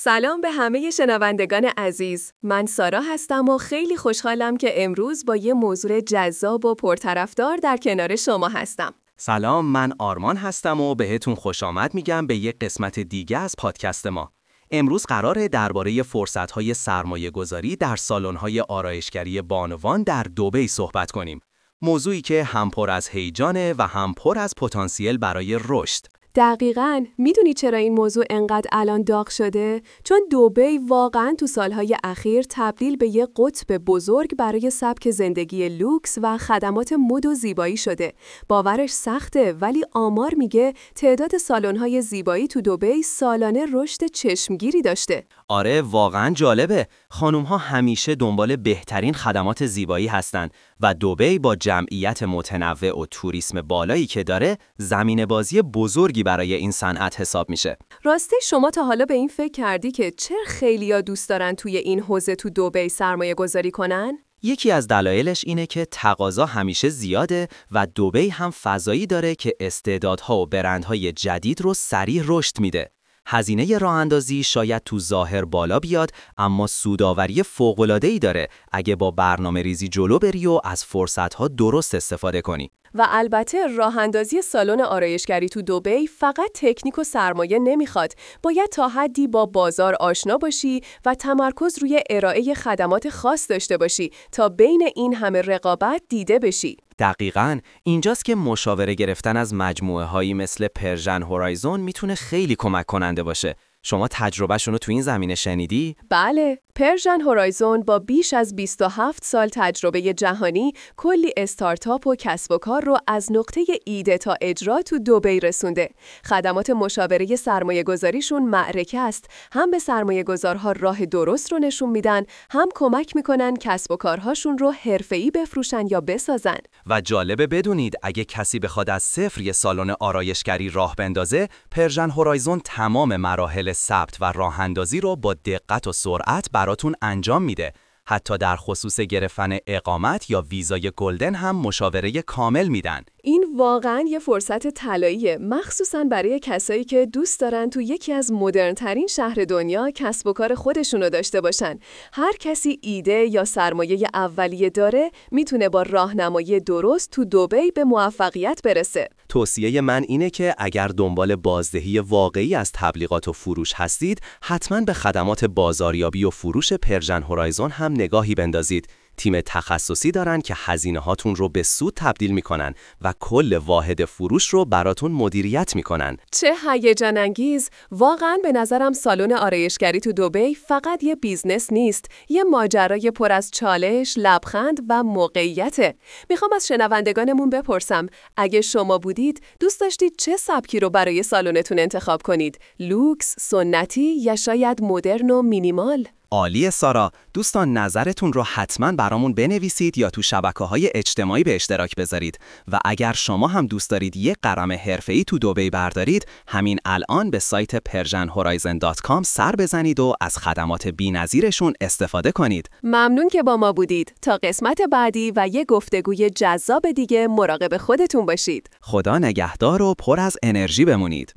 سلام به همه شنوندگان عزیز. من سارا هستم و خیلی خوشحالم که امروز با یه موضوع جذاب و پرطرفدار در کنار شما هستم. سلام، من آرمان هستم و بهتون خوش آمد میگم به یک قسمت دیگه از پادکست ما. امروز قراره درباره فرصت‌های سرمایه‌گذاری در سالن‌های آرایشگری بانوان در دبی صحبت کنیم. موضوعی که هم پر از هیجانه و هم پر از پتانسیل برای رشد. دقیقاً. میدونی چرا این موضوع انقدر الان داغ شده؟ چون دبی واقعاً تو سالهای اخیر تبدیل به یه قطب بزرگ برای سبک زندگی لوکس و خدمات مد و زیبایی شده. باورش سخته، ولی آمار میگه تعداد سالن‌های زیبایی تو دبی سالانه رشد چشمگیری داشته. آره، واقعاً جالبه. خانوم‌ها همیشه دنبال بهترین خدمات زیبایی هستن و دبی با جمعیت متنوع و توریسم بالایی که داره، زمین بازی بزرگی برای این صنعت حساب میشه. راستی شما تا حالا به این فکر کردی که چرا خیلیا دوست دارن توی این حوزه تو دبی سرمایه گذاری کنن؟ یکی از دلایلش اینه که تقاضا همیشه زیاده و دبی هم فضایی داره که استعدادها و برندهای جدید رو سریع رشد میده. هزینه راه‌اندازی شاید تو ظاهر بالا بیاد، اما سودآوری فوق‌العاده‌ای داره اگه با برنامه‌ریزی جلو بری و از فرصت‌ها درست استفاده کنی. و البته راه‌اندازی سالن آرایشگری تو دبی فقط تکنیک و سرمایه نمیخواد. باید تا حدی با بازار آشنا باشی و تمرکز روی ارائه خدمات خاص داشته باشی تا بین این همه رقابت دیده بشی. دقیقاً اینجاست که مشاوره گرفتن از مجموعه‌هایی مثل پرژن هورایزون میتونه خیلی کمک کننده باشه. شما تجربه‌شون رو تو این زمینه شنیدی؟ بله، پرژن هورایزون با بیش از 27 سال تجربه جهانی کلی استارتاپ و کسب و کار رو از نقطه ایده تا اجرا تو دبی رسونده. خدمات مشاوره سرمایه‌گذاریشون معرکه است. هم به سرمایه‌گذارها راه درست رو نشون میدن، هم کمک میکنن کسب و کارهاشون رو حرفه‌ای بفروشن یا بسازن. و جالبه بدونید اگه کسی بخواد از صفر یه سالن آرایشگری راه بندازه، پرژن هورایزون تمام مراحل ثبت و راه‌اندازی رو با دقت و سرعت براتون انجام میده. حتی در خصوص گرفتن اقامت یا ویزای گلدن هم مشاوره کامل میدن. این واقعاً یه فرصت طلاییه، مخصوصاً برای کسایی که دوست دارن تو یکی از مدرن‌ترین شهر دنیا کسب و کار خودشونو داشته باشن. هر کسی ایده یا سرمایه اولیه داره میتونه با راهنمایی درست تو دبی به موفقیت برسه. توصیه من اینه که اگر دنبال بازدهی واقعی از تبلیغات و فروش هستید، حتماً به خدمات بازاریابی و فروش پرژن هورایزون هم نگاهی بندازید. تیم تخصصی دارن که هزینه هاتون رو به سود تبدیل میکنن و کل واحد فروش رو براتون مدیریت میکنن. چه هیجان انگیز! واقعاً به نظرم سالن آرایشگری تو دبی فقط یه بیزنس نیست، یه ماجرای پر از چالش، لبخند و موقعیته. میخوام از شنوندگانمون بپرسم، اگه شما بودید دوست داشتید چه سبکی رو برای سالنتون انتخاب کنید؟ لوکس، سنتی یا شاید مدرن و مینیمال؟ عالیه سارا، دوستان نظرتون رو حتما برامون بنویسید یا تو شبکه‌های اجتماعی به اشتراک بذارید و اگر شما هم دوست دارید یک قرم حرفه‌ای تو دبی بردارید، همین الان به سایت persianhorizon.com سر بزنید و از خدمات بی‌نظیرشون استفاده کنید. ممنون که با ما بودید. تا قسمت بعدی و یه گفتگوی جذاب دیگه مراقب خودتون باشید. خدا نگهدار و پر از انرژی بمونید.